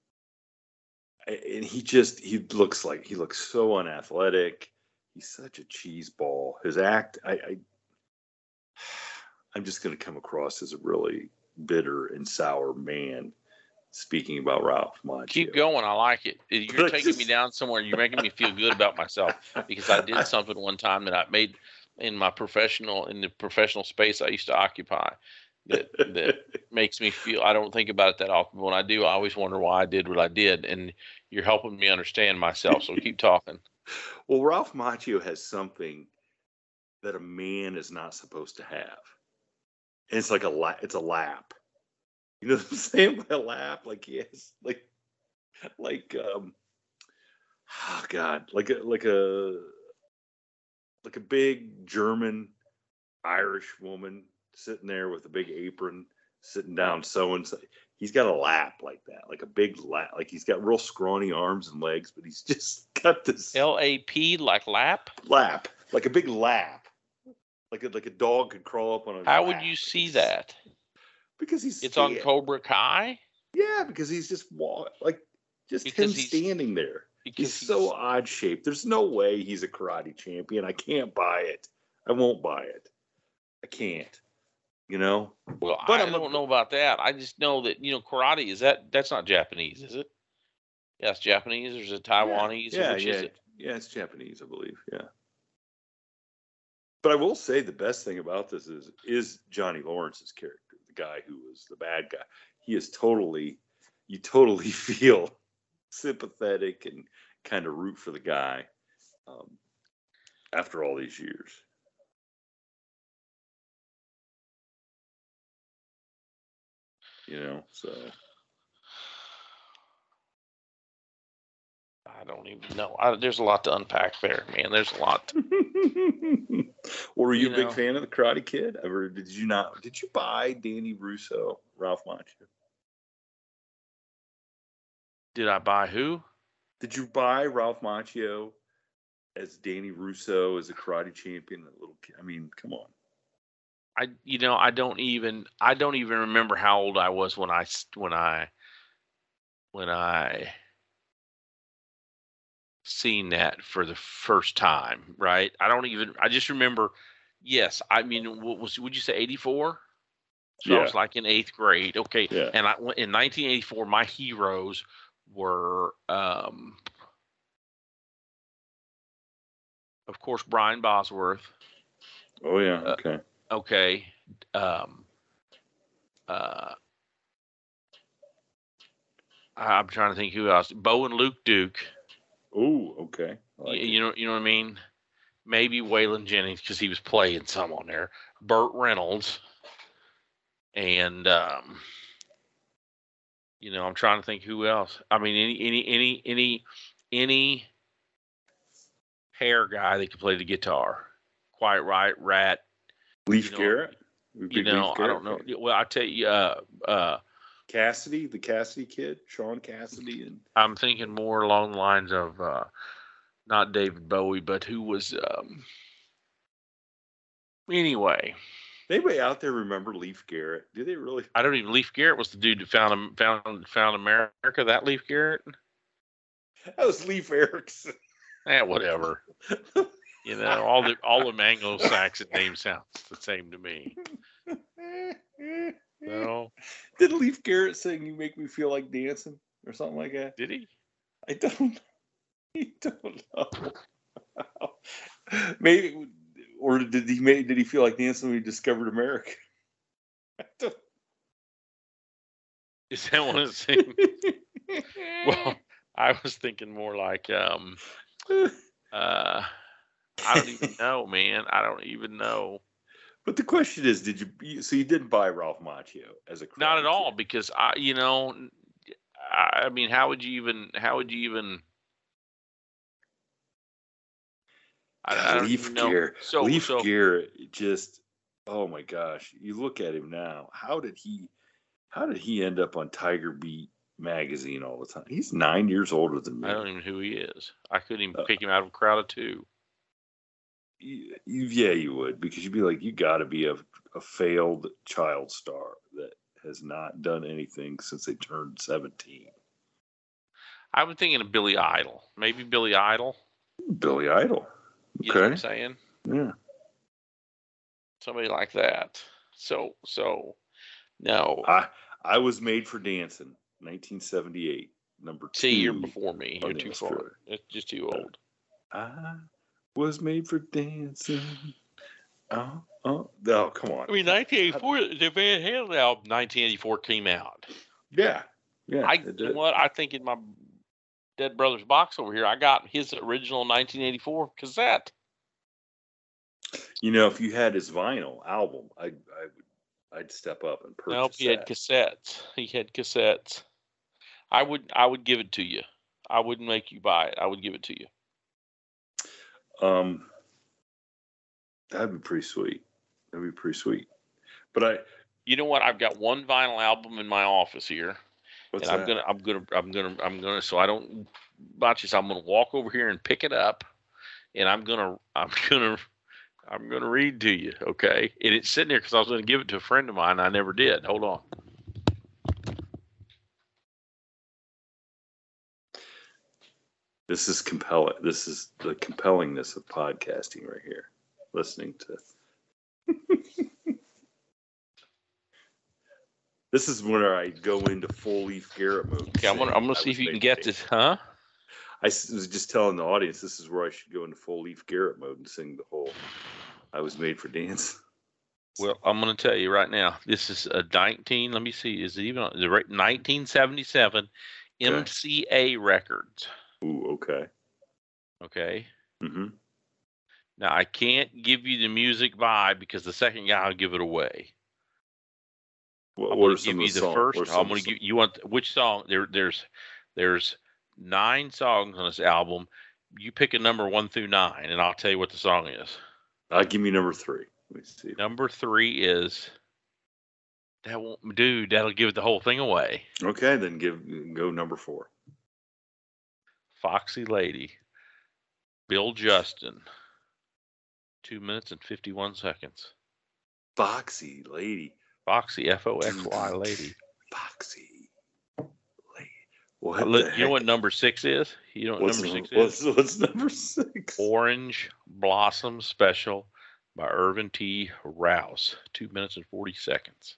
and he just, he looks like, he looks so unathletic. He's such a cheese ball. His act, I, I I'm just going to come across as a really bitter and sour man speaking about Ralph Macchio. Keep going. I like it. You're taking just... me down somewhere. You're making me feel good about myself because I did something one time that I made in my professional, in the professional space I used to occupy that, that makes me feel, I don't think about it that often. But when I do, I always wonder why I did what I did. And you're helping me understand myself. So keep talking. Well, Ralph Macchio has something that a man is not supposed to have. And it's like a la- it's a lap. You know what I'm saying by a lap? Like yes, like like um oh God, like a like a like a big German Irish woman sitting there with a big apron, sitting down sewing. He's got a lap like that, like a big lap. Like he's got real scrawny arms and legs, but he's just got this L A P like lap? Lap, like a big lap. Like a, like a dog could crawl up on a How lap. would you see that? Because he's It's stand. on Cobra Kai? Yeah, because he's just walk, like just because him standing there. Because he's, he's so odd shaped. There's no way he's a karate champion. I can't buy it. I won't buy it. I can't. You know? Well, but I I'm don't a, know about that. I just know that, you know, karate is that that's not Japanese, is it? Yeah, it's Japanese. There's a Taiwanese. Yeah, which yeah, is it? yeah, it's Japanese, I believe. Yeah. But I will say the best thing about this is is Johnny Lawrence's character, the guy who was the bad guy. He is totally, you totally feel sympathetic and kind of root for the guy um, after all these years. You know, so. I don't even know. I, there's a lot to unpack there, man. There's a lot. To, well, were you, you a big know, fan of the Karate Kid? Or did you not? Did you buy Danny Russo, Ralph Macchio? Did I buy who? Did you buy Ralph Macchio as Danny Russo as a karate champion? That little kid. I mean, come on. I, you know, I don't even, I don't even remember how old I was when I, when I, when I. seen that for the first time, right? I don't even, I just remember, yes, I mean, what was, would you say eighty-four? So yeah. I was like in eighth grade. Okay. Yeah. And I, in nineteen eighty-four, my heroes were, um, of course, Brian Bosworth. Oh, yeah. Okay. Uh, okay. Um, uh, I'm trying to think who else. Bo and Luke Duke. Oh, okay. Like you, you know, you know what I mean. Maybe Waylon Jennings because he was playing some on there. Burt Reynolds, and um, you know, I'm trying to think who else. I mean, any, any, any, any, any hair guy that could play the guitar. Quite right, Rat. Leaf you know, Garrett. You know, Leaf I don't know. Fan. Well, I tell you, uh, uh, Cassidy, the Cassidy kid, Sean Cassidy, and I'm thinking more along the lines of uh, not David Bowie, but who was um, anyway. Anybody out there remember Leif Garrett? Do they really? I don't even. Leif Garrett was the dude that found found found America. That Leif Garrett. That was Leif Erikson. Eh, whatever. You know, all the all the Anglo-Saxon names sound the same to me. No. Did Leif Garrett sing "You Make Me Feel Like Dancing" or something like that? Did he? I don't. I don't know. Maybe, or did he? Did he feel like dancing when he discovered America? I don't. Is that one of the Well, I was thinking more like, um, uh, I don't even know, man. I don't even know. But the question is, did you? So you didn't buy Ralph Macchio as a not at all kid. because I, you know, I, I mean, how would you even? How would you even? I, I don't Leif even know. Garrett. So, Leif so, Garrett just. Oh my gosh! You look at him now. How did he? How did he end up on Tiger Beat magazine all the time? He's nine years older than me. I don't even know who he is. I couldn't even Uh, pick him out of a crowd of two. You, you, yeah, you would, because you'd be like, you got to be a, a failed child star that has not done anything since they turned seventeen. I was thinking of Billy Idol. Maybe Billy Idol. Billy Idol. You know what I'm Okay. saying? Yeah. Somebody like that. So, so, no. I I was made for dancing, nineteen seventy-eight. Number two. See, you're before me. You're on the too Australia. far. It's just too old. I was made for dancing. Oh, oh, oh, come on. I mean, nineteen eighty-four, the Van Halen album, nineteen eighty-four came out. Yeah. Yeah. I, it you did. know what? I think in my Dead Brothers box over here, I got his original nineteen eighty-four cassette. You know, if you had his vinyl album, I I would I'd step up and purchase Nope, he had that. cassettes. He had cassettes. I would, I would give it to you. I wouldn't make you buy it. I would give it to you. Um, that'd be pretty sweet. That'd be pretty sweet. But I, You know what? I've got one vinyl album in my office here, what's and I'm that? gonna, I'm gonna, I'm gonna, I'm gonna. So I don't botch this. I'm gonna walk over here and pick it up, and I'm gonna, I'm gonna, I'm gonna read to you. Okay? And it's sitting there because I was gonna give it to a friend of mine. I never did. Hold on. This is compelling. This is the compellingness of podcasting right here. Listening to. This is where I go into full Leif Garrett mode. Okay, I'm gonna, I'm gonna see if you can get this, huh? I was just telling the audience this is where I should go into full Leif Garrett mode and sing the whole "I Was Made for Dance." Well, I'm going to tell you right now. This is a nineteen. Let me see. Is it even on the right? nineteen seventy-seven Okay. M C A Records? Ooh, okay. Okay. Mm-hmm. Now I can't give you the music by because the second guy will give it away. What, I'm what going are to some give of you the the songs? first. What are I'm some going of to the give you want which song? There, there's, there's nine songs on this album. You pick a number one through nine, and I'll tell you what the song is. Uh, give me number three. Let me see. Number three is that won't, dude. That'll give the whole thing away. Okay, then give go number four. Foxy Lady, Bill Justin, two minutes and fifty-one seconds. Foxy Lady. Foxy, F O X Y, Lady. Foxy Lady. What Look, the you know heck? what number six is? You know what What's, number six what's, is? what's number six? Orange Blossom Special by Irvin T. Rouse, two minutes and forty seconds.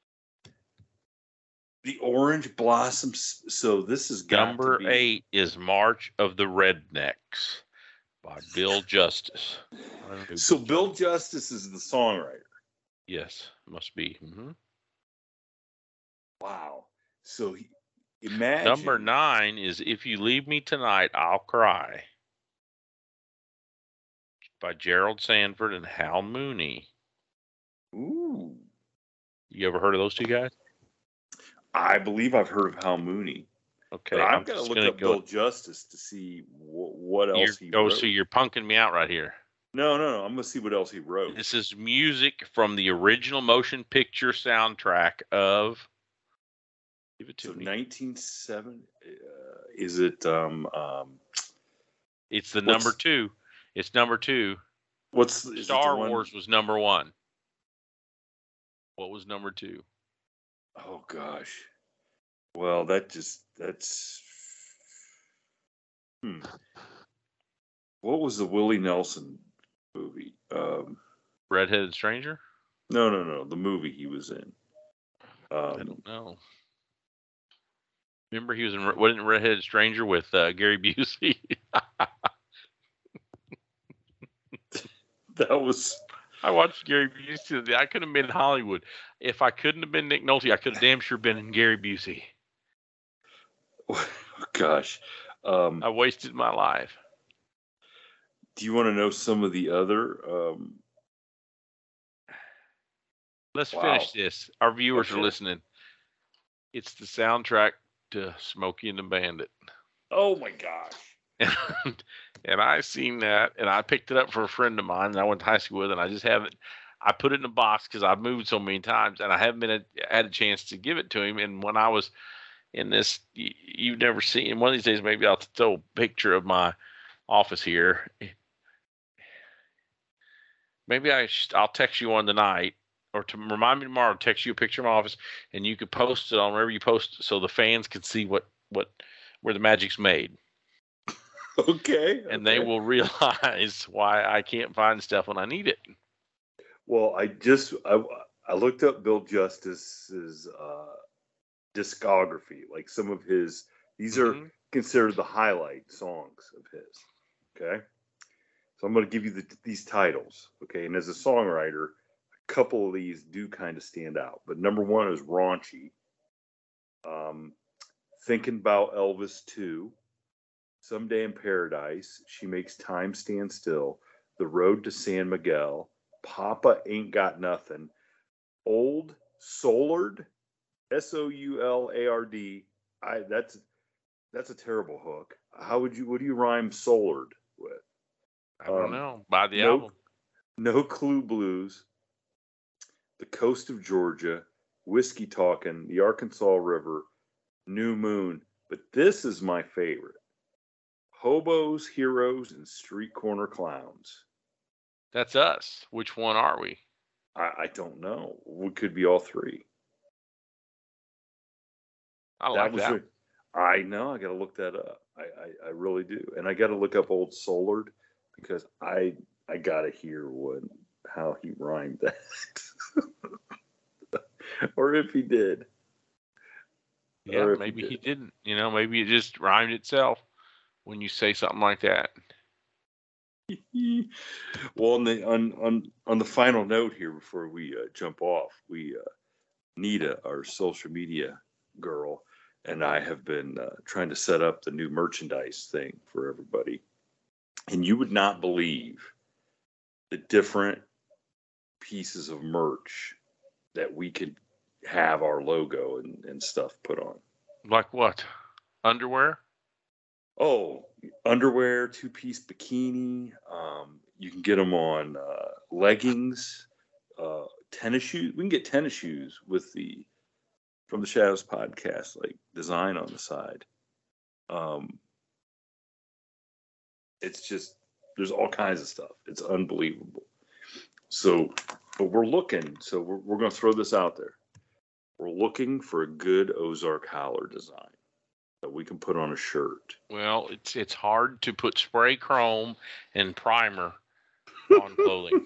The Orange Blossoms. So this is got Number to be, eight is March of the Rednecks by Bill Justice. I don't know who So Bill Justice is the songwriter. Yes, must be. hmm Wow. So he, imagine Number nine is If You Leave Me Tonight, I'll Cry by Gerald Sanford and Hal Mooney. Ooh. You ever heard of those two guys? I believe I've heard of Hal Mooney. Okay, But I'm I've got to just look gonna up go. Bill Justice to see wh- what You're, else he oh, wrote. so you're punking me out right here. No, no, no. I'm going to see what else he wrote. This is music from the original motion picture soundtrack of. Give it to So me. nineteen seventy, uh, is it, um, um, It's the what's- number two. It's number two. what's is it the Star one- Wars was number one. What was number two? Oh gosh. Well, that just that's. Hmm. What was the Willie Nelson movie? Um, Redheaded Stranger? no, no, no. The movie he was in. Um, I don't know. Remember he was in wasn't Redheaded Stranger with uh, Gary Busey? that was. I watched Gary Busey. I could have been in Hollywood. If I couldn't have been Nick Nolte, I could have damn sure been in Gary Busey. Oh, gosh. Um, I wasted my life. Do you want to know some of the other? Um... Let's wow. finish this. Our viewers Okay. are listening. It's the soundtrack to Smokey and the Bandit. Oh my gosh. And, and I seen that, and I picked it up for a friend of mine that I went to high school with, and I just haven't. I put it in a box because I've moved so many times, and I haven't been a, had a chance to give it to him. And when I was in this, you, you've never seen. One of these days, maybe I'll throw a picture of my office here. Maybe I sh- I'll text you one tonight, or to remind me tomorrow. Text you a picture of my office, and you could post it on wherever you post it, so the fans can see what what where the magic's made. Okay. And okay. they will realize why I can't find stuff when I need it. Well, I just I, I looked up Bill Justice's uh, discography, like some of his. These Mm-hmm. are considered the highlight songs of his. Okay, so I'm going to give you the, these titles. Okay, and as a songwriter, a couple of these do kind of stand out. But number one is Raunchy. Um, Thinking About Elvis two. Someday in Paradise, She Makes Time Stand Still, The Road to San Miguel, Papa Ain't Got Nothing, Old Soulard, S O U L A R D. I that's that's a terrible hook. How would you what do you rhyme Soulard with? I don't Um, know. Buy the no, album. No Clue Blues, The Coast of Georgia, Whiskey Talkin', The Arkansas River, New Moon. But this is my favorite. Hobos, Heroes, and Street Corner Clowns. That's us. Which one are we? I, I don't know. We could be all three. I like that. Re- I know. I got to look that up. I, I, I really do, and I got to look up Old Soulard because I I got to hear what how he rhymed that, or if he did. Yeah, maybe he, did. he didn't. You know, maybe it just rhymed itself when you say something like that. Well, on the on, on on the final note here, before we uh, jump off, we uh, Nita, our social media girl, and I have been uh, trying to set up the new merchandise thing for everybody, and you would not believe the different pieces of merch that we could have our logo and, and stuff put on. Like what? Underwear? Oh, underwear, two-piece bikini. Um, you can get them on uh, leggings, uh, tennis shoes. We can get tennis shoes with the From the Shadows podcast, like design on the side. Um, it's just there's all kinds of stuff. It's unbelievable. So, but we're looking. So we're we're going to throw this out there. We're looking for a good Ozark Howler design that we can put on a shirt. Well, it's it's hard to put spray chrome and primer on clothing.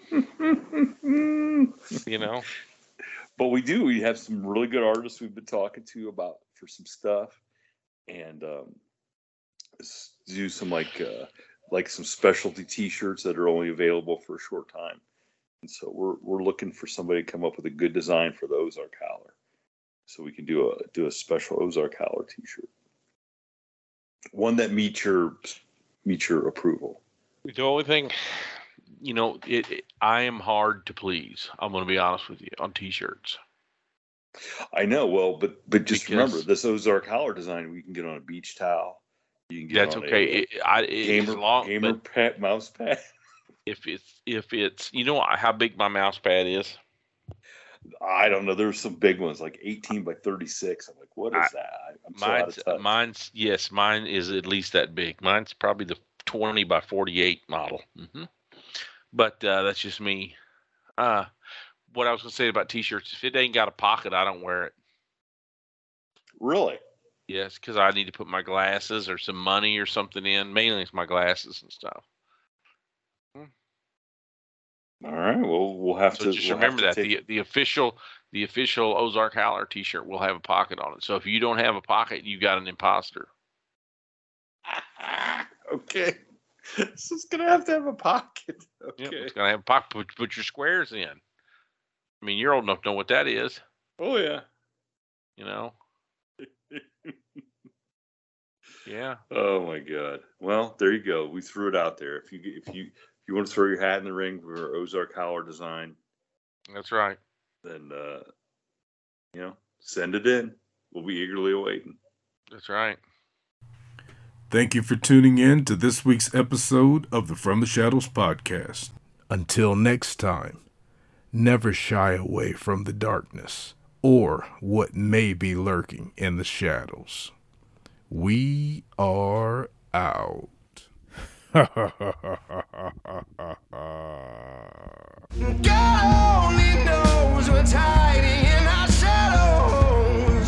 You know? But we do. We have some really good artists we've been talking to about for some stuff. And um, do some like uh, like some specialty t-shirts that are only available for a short time. And so we're we're looking for somebody to come up with a good design for the Ozark Howler. So we can do a do a special Ozark Howler t-shirt. One that meets your meets your approval. The only thing, you know, it, it, I am hard to please. I'm going to be honest with you on t-shirts. I know. Well, but but just Because, remember this Ozark Howler design. We can get on a beach towel. You can get that's on okay. a, It, I, it, gamer as long, gamer pad, mouse pad. If it's if it's you know how big my mouse pad is. I don't know. There's some big ones like eighteen by thirty-six. I'm like, what is I, that? I'm so mine's out of touch. mine's yes, mine is at least that big. Mine's probably the twenty by forty-eight model. Mm-hmm. But uh, that's just me. Uh, what I was going to say about T-shirts, if it ain't got a pocket, I don't wear it. Really? Yes, because I need to put my glasses or some money or something in. Mainly it's my glasses and stuff. All right. Well, we'll have so to just we'll remember have that to take... the the official the official Ozark Howler T-shirt will have a pocket on it. So if you don't have a pocket, you got an imposter. Okay. This is gonna have to have a pocket. Okay. Yep, it's gonna have a pocket. Put, put your squares in. I mean, you're old enough to know what that is. Oh yeah. You know. Yeah. Oh my God. Well, there you go. We threw it out there. If you if you if you want to throw your hat in the ring for Ozark Howler design, that's right. Then uh, you know, send it in. We'll be eagerly awaiting. That's right. Thank you for tuning in to this week's episode of the From the Shadows podcast. Until next time, never shy away from the darkness or what may be lurking in the shadows. We are out. God only knows what's hiding in our shadows.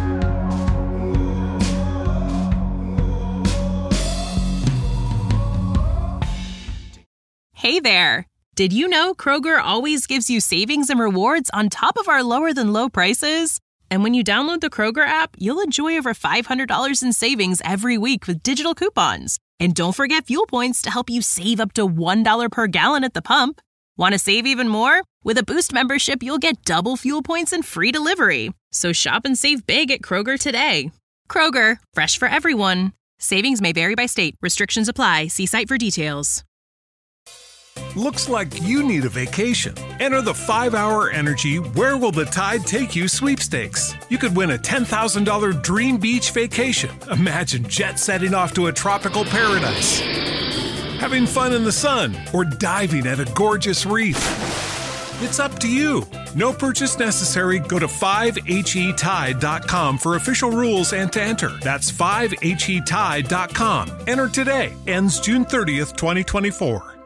Hey there! Did you know Kroger always gives you savings and rewards on top of our lower than low prices? And when you download the Kroger app, you'll enjoy over five hundred dollars in savings every week with digital coupons. And don't forget fuel points to help you save up to one dollar per gallon at the pump. Want to save even more? With a Boost membership, you'll get double fuel points and free delivery. So shop and save big at Kroger today. Kroger, fresh for everyone. Savings may vary by state. Restrictions apply. See site for details. Looks like you need a vacation. Enter the five hour Energy Where Will the Tide Take You sweepstakes. You could win a ten thousand dollars dream beach vacation. Imagine jet setting off to a tropical paradise, having fun in the sun, or diving at a gorgeous reef. It's up to you. No purchase necessary. Go to five H E tide dot com for official rules and to enter. That's five H E tide dot com. Enter today. Ends June thirtieth, twenty twenty-four.